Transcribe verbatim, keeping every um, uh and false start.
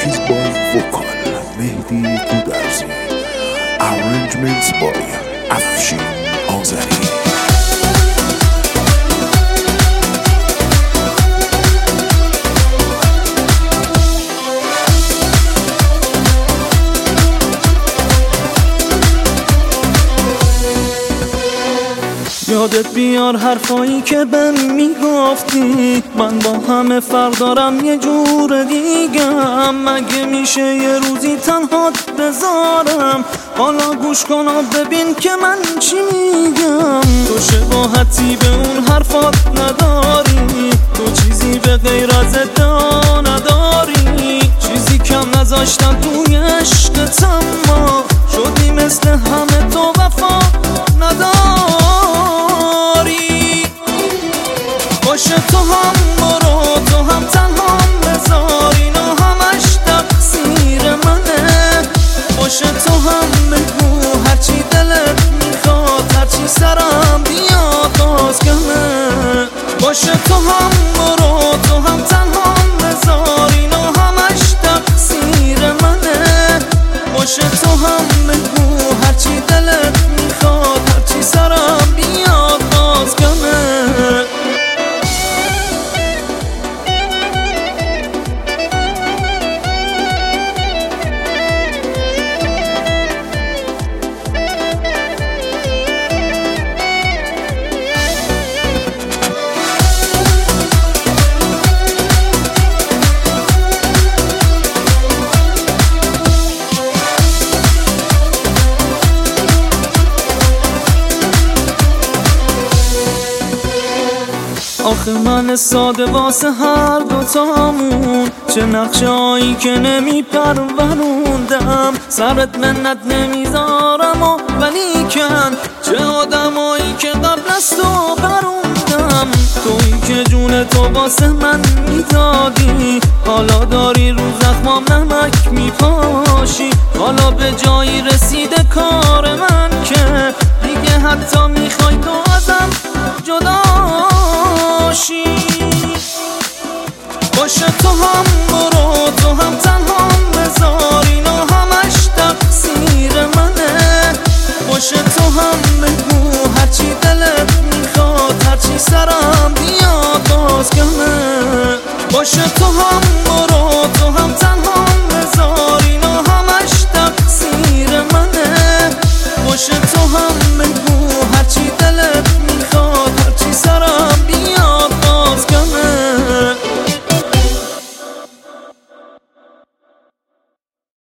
is by vocal Mehdi Kudarzi, arrangements by Afshin Azari. یادت بیار حرفایی که بهم میگفتی، من با همه فرق دارم یه جور دیگم. مگه میشه یه روزی تنهات بذارم؟ حالا گوش کن و ببین که من چی میگم. تو شباهتی به اون حرفات نداری، تو چیزی به غیر از ادعا نداری. چیزی کم نذاشتم توی عشقت، اما شدی مثل همه تو وفا نداری. باشه تو هم برو، تو هم تنها بذار، اینا همش تقصیر منه. باشه تو هم بگو هرچی دلت میخواد، هرچی سرم بیاد باز کمه. باشه تو هم برو، تو هم تنها بذار، اینا همش تقصیر منه. باشه تو هم بگو هرچی دلت میخواد، هرچی سرم بیاد باز کمه. آخه من ساده واسه هر دوتامون، چه نقشه هایی که نمی پروروندم. سرت منت نمیذارم و ولی کن، چه آدمایی که قبل از تو بروندم. تویی که جون تو واسه من میدادی، حالا داری رو زخمام نمک میپاشی. حالا به جایی رسیده کار من که دیگه حتی میخوای تو ازم جدا. باشه تو هم برو، تو هم تنها بذار، اینا همش تقصیر منه. باشه تو هم بگو هرچی دلت میخواد، هرچی سرم بیاد باز کمه. باشه تو هم برو، تو هم تنها بذار، اینا همش تقصیر منه. باشه تو هم بگو